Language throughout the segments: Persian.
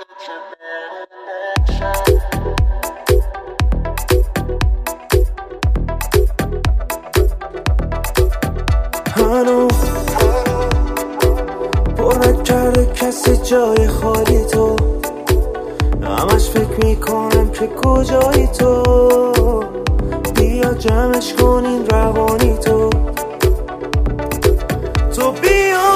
هنوز پر نکرده کسی جای خالی تو، همش فکر میکنم که کجایی تو، بیا جمعش کنین روانی تو بیا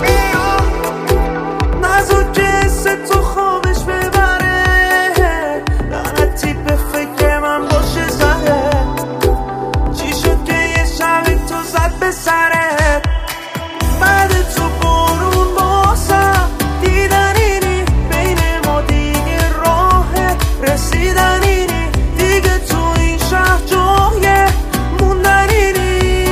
نزد که حس تو خوابش ببره، لعنتی به فکر من باشه زده، چی شد که یه شب تو زد به سرت، بعد تو برون باسم دیدن اینی بین ما دیگه راه رسیدن اینی، دیگه تو این شهر جای موندن اینی،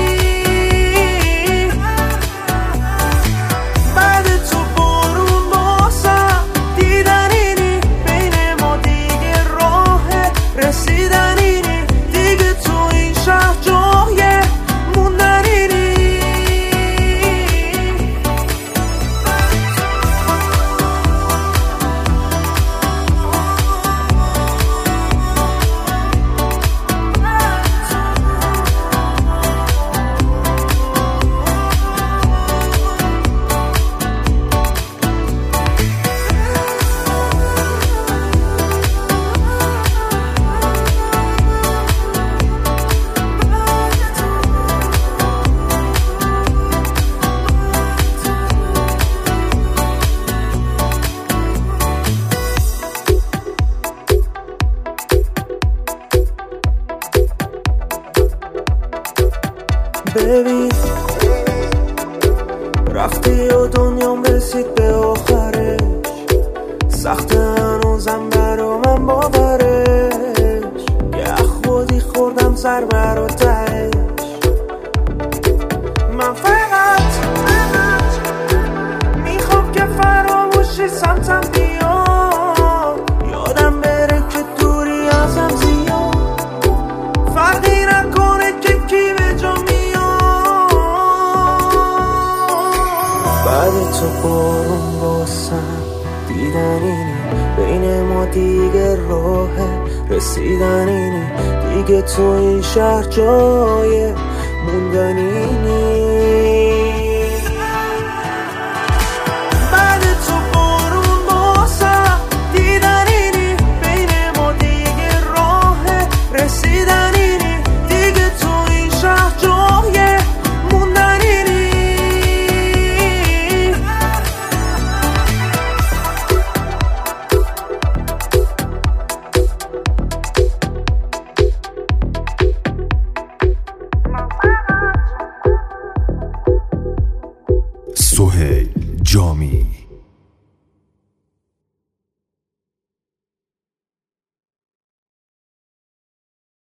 بعد تو برون باسم دیدن اینی بین ما دیگه راه رسیدن اینی، دیگه تو این شهر جای موندن اینی. ببین رفتی و دنیام رسید به آخرش، سخت هنوزم برا من باورش، یه خودی خوردم ضربه رو تهش، من فقط میخوام که فراموشی سمتم بیاد، یادم بره که دوری ازم زیاد، فرقی نکنه که کی به جا بعد تو برون باسم دیدن اینی بین ما دیگه راه رسیدن اینی، دیگه تو این شهر جای موندن اینی، بعد تو برون باسم دیدن اینی بین ما دیگه راه رسیدن اینی، دیگه تو این شهر جای موندن اینی. سهیل جامی.